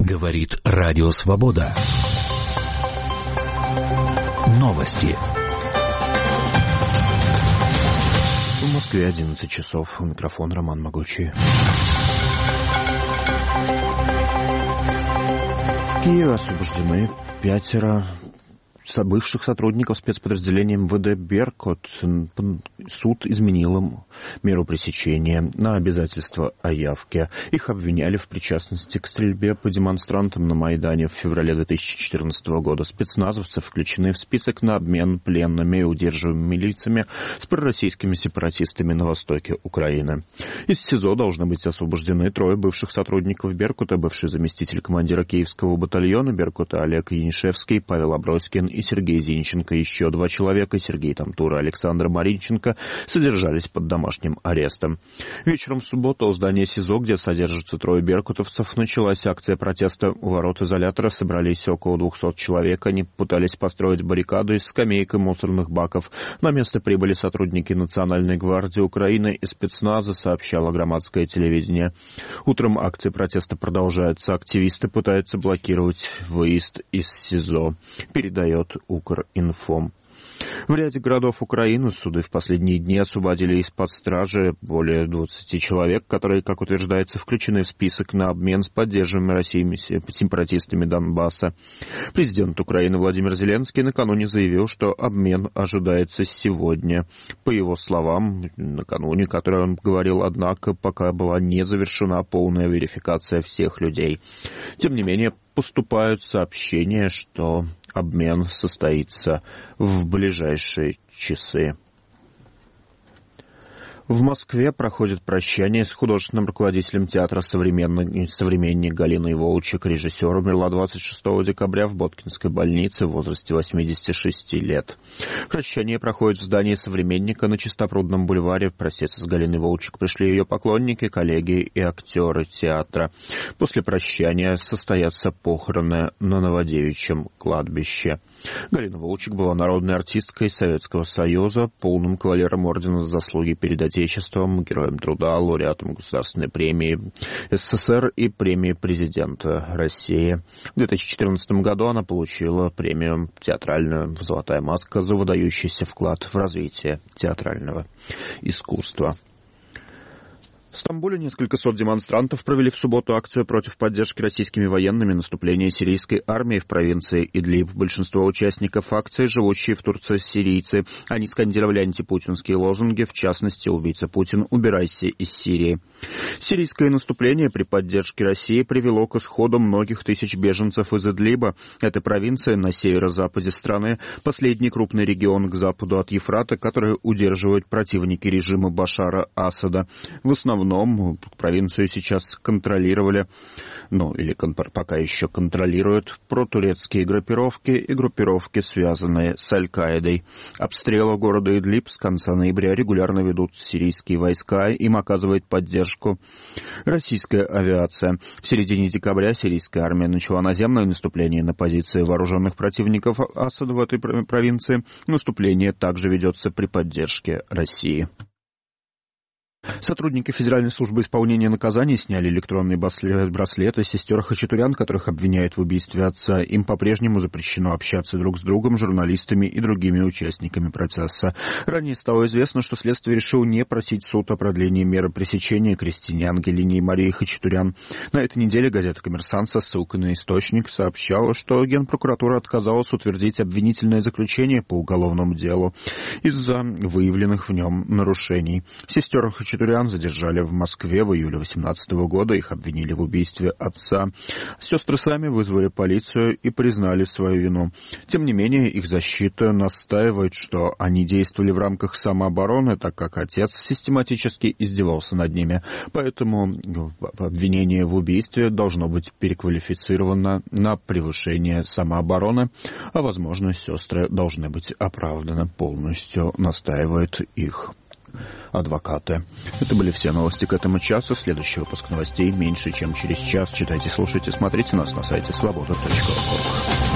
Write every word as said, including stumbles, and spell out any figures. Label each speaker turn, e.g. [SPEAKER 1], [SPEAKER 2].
[SPEAKER 1] Говорит Радио Свобода. Новости.
[SPEAKER 2] В Москве одиннадцать часов. У микрофона Роман Могучий. В Киеве освобождены пятеро бывших сотрудников спецподразделения МВД «Беркут». Суд изменил им меру пресечения на обязательство о явке. Их обвиняли в причастности к стрельбе по демонстрантам на Майдане в феврале две тысячи четырнадцатого года. Спецназовцы включены в список на обмен пленными и удерживаемыми лицами с пророссийскими сепаратистами на востоке Украины. Из СИЗО должны быть освобождены трое бывших сотрудников «Беркута», бывший заместитель командира Киевского батальона «Беркута» Олег Янишевский, Павел Аброськин и Сергей Зинченко. Еще два человека, Сергей Тамтура и Александр Маринченко, содержались под домашним арестом. Вечером в субботу у здания СИЗО, где содержатся трое беркутовцев, началась акция протеста. У ворот изолятора собрались около двухсот человек. Они пытались построить баррикаду из скамеек и мусорных баков. На место прибыли сотрудники Национальной гвардии Украины и спецназа, сообщало громадское телевидение. Утром акции протеста продолжаются. Активисты пытаются блокировать выезд из СИЗО, передает Укринформ. В ряде городов Украины суды в последние дни освободили из-под стражи более двадцати человек, которые, как утверждается, включены в список на обмен с поддерживаемыми Россией сепаратистами Донбасса. Президент Украины Владимир Зеленский накануне заявил, что обмен ожидается сегодня. По его словам, накануне, который он говорил, однако, пока была не завершена полная верификация всех людей. Тем не менее, поступают сообщения, что обмен состоится в ближайшие часы. В Москве проходит прощание с художественным руководителем театра «Современник» Галиной Волчек. Режиссер умерла двадцать шестого декабря в Боткинской больнице в возрасте восьмидесяти шести лет. Прощание проходит в здании «Современника» на Чистопрудном бульваре. Проститься с Галиной Волчек пришли ее поклонники, коллеги и актеры театра. После прощания состоятся похороны на Новодевичьем кладбище. Галина Волчек была народной артисткой Советского Союза, полным кавалером ордена за заслуги перед Отечеством, героем труда, лауреатом Государственной премии СССР и премии президента России. В две тысячи четырнадцатом году она получила премию театральную «Золотая маска» за выдающийся вклад в развитие театрального искусства. В Стамбуле несколько сот демонстрантов провели в субботу акцию против поддержки российскими военными наступления сирийской армии в провинции Идлиб. Большинство участников акции, живущие в Турции сирийцы, они скандировали антипутинские лозунги, в частности, «Убийца Путин, убирайся из Сирии». Сирийское наступление при поддержке России привело к исходу многих тысяч беженцев из Идлиба. Эта провинция на северо-западе страны, последний крупный регион к западу от Ефрата, который удерживают противники режима Башара Асада. В основном провинцию сейчас контролировали, ну или пока еще контролируют протурецкие группировки и группировки, связанные с Аль-Каидой. Обстрелы города Идлиб с конца ноября регулярно ведут сирийские войска, им оказывает поддержку российская авиация. В середине декабря сирийская армия начала наземное наступление на позиции вооруженных противников Асада в этой провинции. Наступление также ведется при поддержке России. Сотрудники Федеральной службы исполнения наказаний сняли электронные браслеты сестер Хачатурян, которых обвиняют в убийстве отца. Им по-прежнему запрещено общаться друг с другом, журналистами и другими участниками процесса. Ранее стало известно, что следствие решило не просить суд о продлении меры пресечения Кристине Ангелине и Марии Хачатурян. На этой неделе газета «Коммерсант» со ссылкой на источник сообщала, что Генпрокуратура отказалась утвердить обвинительное заключение по уголовному делу из-за выявленных в нем нарушений. Сестер Хачатурян задержали в Москве в июле две тысячи восемнадцатого года. Их обвинили в убийстве отца. Сестры сами вызвали полицию и признали свою вину. Тем не менее, их защита настаивает, что они действовали в рамках самообороны, так как отец систематически издевался над ними. Поэтому обвинение в убийстве должно быть переквалифицировано на превышение самообороны, а, возможно, сестры должны быть оправданы полностью, настаивают их адвокаты. Это были все новости к этому часу. Следующий выпуск новостей меньше, чем через час. Читайте, слушайте, смотрите нас на сайте свобода точка орг.